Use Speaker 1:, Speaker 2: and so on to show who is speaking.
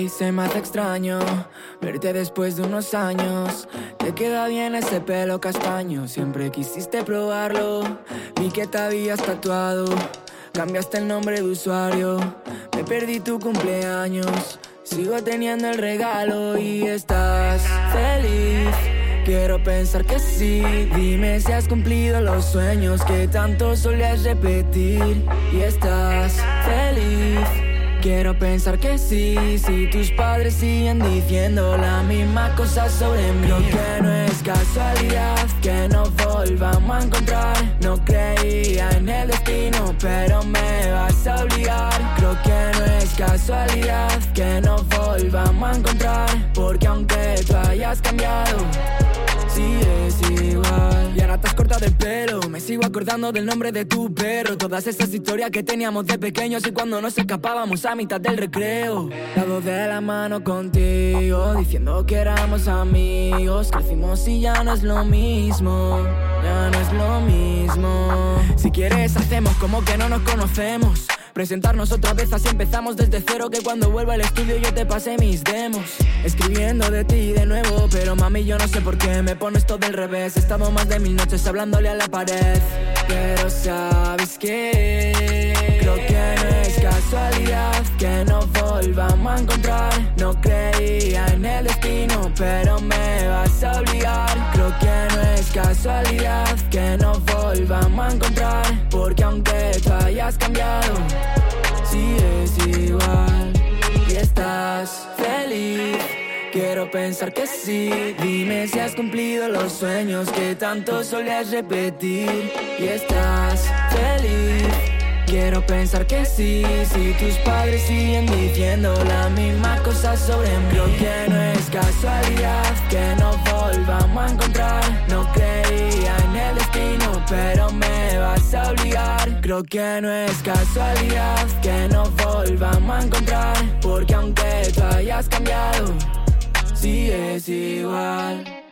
Speaker 1: Ey, se me hace extraño verte después de unos años. Te queda bien ese pelo castaño, siempre quisiste probarlo. Vi que te habías tatuado, cambiaste el nombre de usuario. Me perdí tu cumpleaños, sigo teniendo el regalo y estás feliz. Quiero pensar que sí, dime si has cumplido los sueños que tanto solías repetir. Y estás feliz. Quiero pensar que sí, si tus padres siguen diciendo la misma cosa sobre mí. Creo que no es casualidad que nos volvamos a encontrar. No creía en el destino, pero me vas a obligar. Creo que no es casualidad que nos volvamos a encontrar, porque aunque tú hayas cambiado, sigues igual. Y ahora te has cortado el pelo, me sigo acordando del nombre de tu perro. Todas esas historias que teníamos de pequeños y cuando nos escapábamos a mitad del recreo. Dados de la mano contigo, diciendo que éramos amigos. Crecimos y ya no es lo mismo, ya no es lo mismo. Si quieres hacemos como que no nos conocemos, presentarnos otra vez así empezamos desde cero. Que cuando vuelva al estudio yo te pasé mis demos, escribiendo de ti de nuevo. Pero mami yo no sé por qué me pones todo del revés. He estado más de 1000 noches hablándole a la pared. Pero sabes que creo que no es casualidad que nos volvamos a encontrar. No creía en el destino, pero me vas a obligar. Creo que no es casualidad que nos volvamos a encontrar, porque aunque tú hayas cambiado, sigues igual y estás feliz. Quiero pensar que sí, dime si has cumplido los sueños que tanto solías repetir. Y estás feliz. Quiero pensar que sí, si tus padres siguen diciendo la misma cosa sobre mí. Creo que no es casualidad que nos volvamos a encontrar. No creía en el destino, pero me vas a obligar. Creo que no es casualidad que nos volvamos a encontrar, porque aunque tú hayas cambiado, sigues igual.